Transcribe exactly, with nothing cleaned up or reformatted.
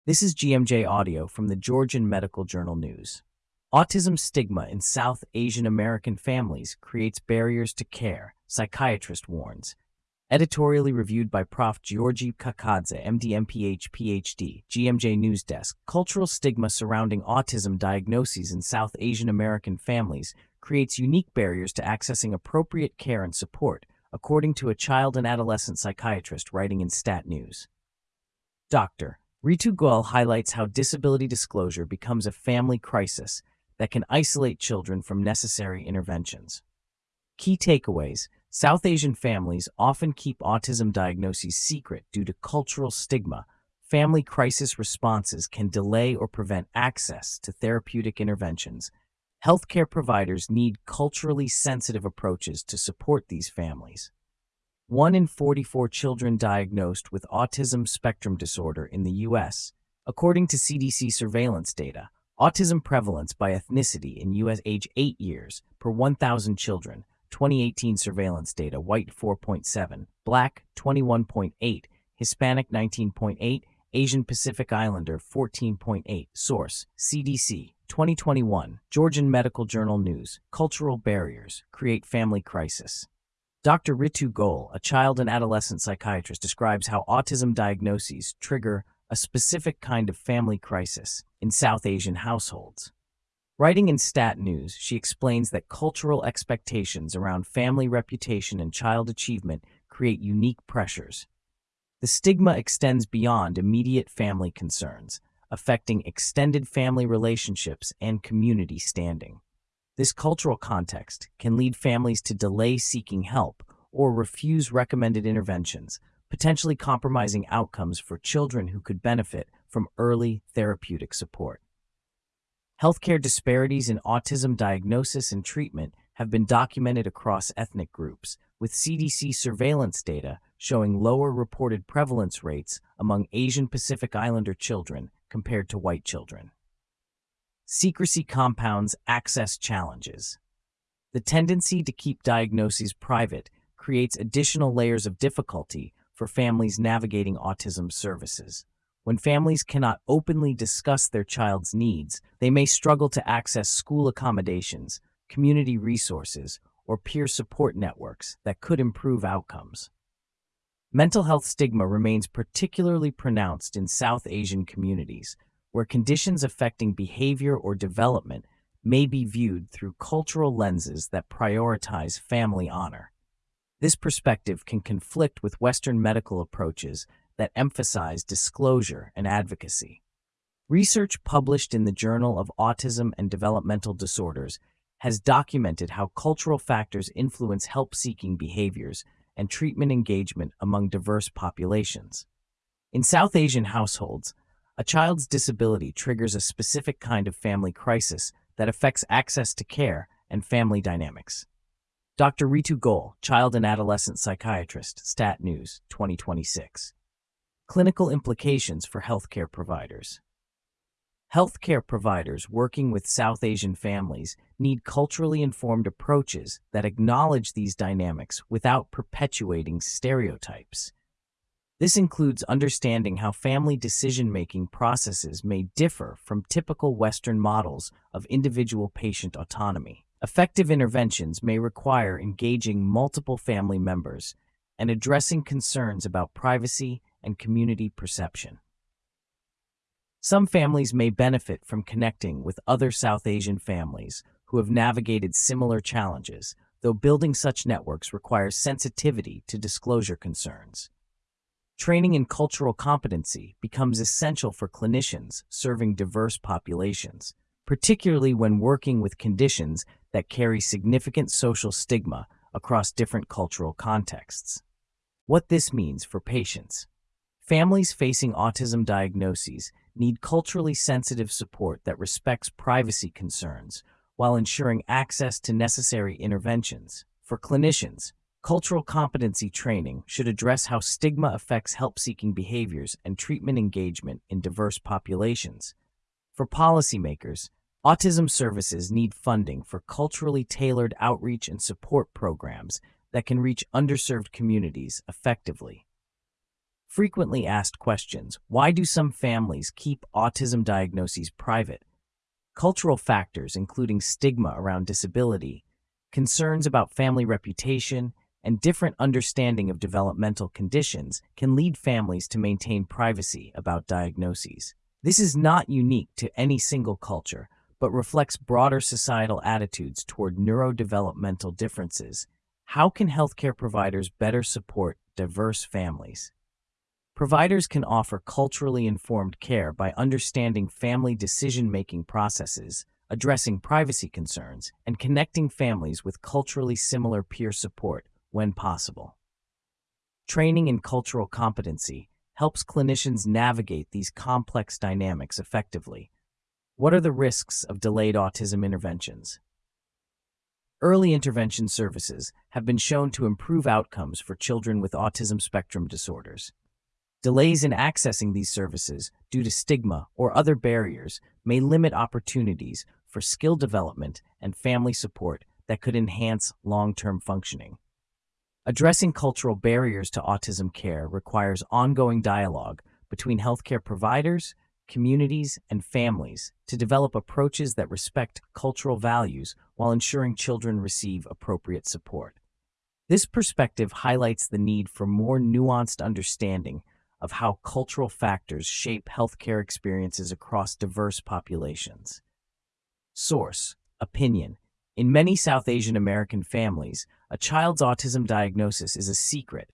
This is G M J Audio from the Georgian Medical Journal News. Autism stigma in South Asian American families creates barriers to care, psychiatrist warns. Editorially reviewed by Professor Georgi Kakadze, M D, M P H, P H D, G M J News Desk. Cultural stigma surrounding autism diagnoses in South Asian American families creates unique barriers to accessing appropriate care and support, according to a child and adolescent psychiatrist writing in Stat News. Doctor Ritu Goel highlights how disability disclosure becomes a family crisis that can isolate children from necessary interventions. Key takeaways: South Asian families often keep autism diagnoses secret due to cultural stigma. Family crisis responses can delay or prevent access to therapeutic interventions. Healthcare providers need culturally sensitive approaches to support these families. One in forty-four children diagnosed with autism spectrum disorder in the U S. According to C D C surveillance data, autism prevalence by ethnicity in U S age eight years per one thousand children, twenty eighteen surveillance data, white four point seven, black twenty-one point eight, Hispanic nineteen point eight, Asian Pacific Islander fourteen point eight. Source: C D C, twenty twenty-one, Georgian Medical Journal News. Cultural barriers create family crisis. Doctor Ritu Goel, a child and adolescent psychiatrist, describes how autism diagnoses trigger a specific kind of family crisis in South Asian households. Writing in Stat News, she explains that cultural expectations around family reputation and child achievement create unique pressures. The stigma extends beyond immediate family concerns, affecting extended family relationships and community standing. This cultural context can lead families to delay seeking help or refuse recommended interventions, potentially compromising outcomes for children who could benefit from early therapeutic support. Healthcare disparities in autism diagnosis and treatment have been documented across ethnic groups, with C D C surveillance data showing lower reported prevalence rates among Asian Pacific Islander children compared to white children. Secrecy compounds access challenges. The tendency to keep diagnoses private creates additional layers of difficulty for families navigating autism services. When families cannot openly discuss their child's needs, they may struggle to access school accommodations, community resources, or peer support networks that could improve outcomes. Mental health stigma remains particularly pronounced in South Asian communities, where conditions affecting behavior or development may be viewed through cultural lenses that prioritize family honor. This perspective can conflict with Western medical approaches that emphasize disclosure and advocacy. Research published in the Journal of Autism and Developmental Disorders has documented how cultural factors influence help-seeking behaviors and treatment engagement among diverse populations. In South Asian households, a child's disability triggers a specific kind of family crisis that affects access to care and family dynamics. Doctor Ritu Goel, child and adolescent psychiatrist, Stat News, twenty twenty-six. Clinical implications for healthcare providers. Healthcare providers working with South Asian families need culturally informed approaches that acknowledge these dynamics without perpetuating stereotypes. This includes understanding how family decision-making processes may differ from typical Western models of individual patient autonomy. Effective interventions may require engaging multiple family members and addressing concerns about privacy and community perception. Some families may benefit from connecting with other South Asian families who have navigated similar challenges, though building such networks requires sensitivity to disclosure concerns. Training in cultural competency becomes essential for clinicians serving diverse populations, particularly when working with conditions that carry significant social stigma across different cultural contexts. What this means for patients. Families facing autism diagnoses need culturally sensitive support that respects privacy concerns while ensuring access to necessary interventions. For clinicians, cultural competency training should address how stigma affects help-seeking behaviors and treatment engagement in diverse populations. For policymakers, autism services need funding for culturally tailored outreach and support programs that can reach underserved communities effectively. Frequently asked questions. Why do some families keep autism diagnoses private? Cultural factors, including stigma around disability, concerns about family reputation, and different understanding of developmental conditions can lead families to maintain privacy about diagnoses. This is not unique to any single culture, but reflects broader societal attitudes toward neurodevelopmental differences. How can healthcare providers better support diverse families? Providers can offer culturally informed care by understanding family decision-making processes, addressing privacy concerns, and connecting families with culturally similar peer support when possible. Training in cultural competency helps clinicians navigate these complex dynamics effectively. What are the risks of delayed autism interventions? Early intervention services have been shown to improve outcomes for children with autism spectrum disorders. Delays in accessing these services due to stigma or other barriers may limit opportunities for skill development and family support that could enhance long-term functioning. Addressing cultural barriers to autism care requires ongoing dialogue between healthcare providers, communities, and families to develop approaches that respect cultural values while ensuring children receive appropriate support. This perspective highlights the need for more nuanced understanding of how cultural factors shape healthcare experiences across diverse populations. Source: Opinion. In many South Asian American families, a child's autism diagnosis is a secret